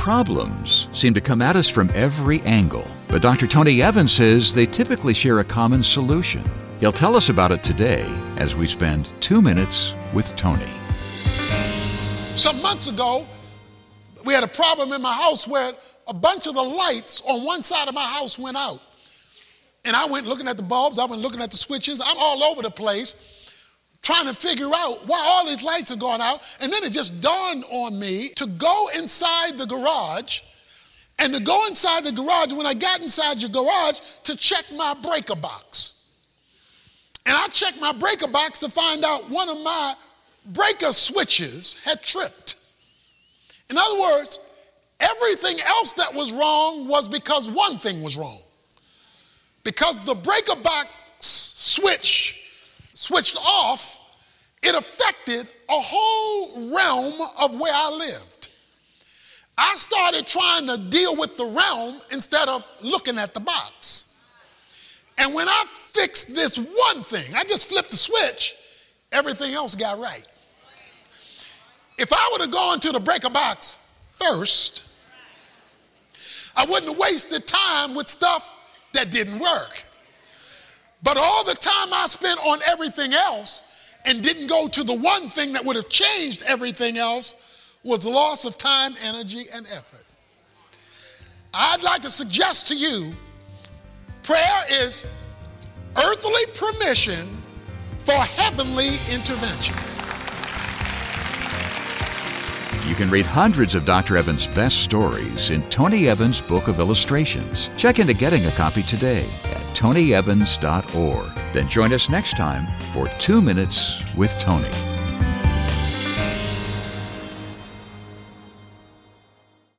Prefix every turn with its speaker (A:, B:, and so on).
A: Problems seem to come at us from every angle, but Dr. Tony Evans says they typically share a common solution. He'll tell us about it today as we spend 2 minutes with Tony.
B: Some months ago, we had a problem in my house where a bunch of the lights on one side of my house went out. And I went looking at the bulbs, I went looking at the switches, I'm all over the place trying to figure out why all these lights are going out. And then it just dawned on me to go inside the garage, and to go inside the garage, when I got inside your garage, to check my breaker box. And I checked my breaker box to find out one of my breaker switches had tripped. In other words, everything else that was wrong was because one thing was wrong. Because the breaker box switched off, it affected a whole realm of where I lived. I started trying to deal with the realm instead of looking at the box. And when I fixed this one thing, I just flipped the switch, everything else got right. If I would have gone to the breaker box first, I wouldn't have wasted time with stuff that didn't work. But all the time I spent on everything else and didn't go to the one thing that would have changed everything else was loss of time, energy, and effort. I'd like to suggest to you, prayer is earthly permission for heavenly intervention.
A: You can read hundreds of Dr. Evans' best stories in Tony Evans' Book of Illustrations. Check into getting a copy today at tonyevans.org. Then join us next time for 2 Minutes with Tony.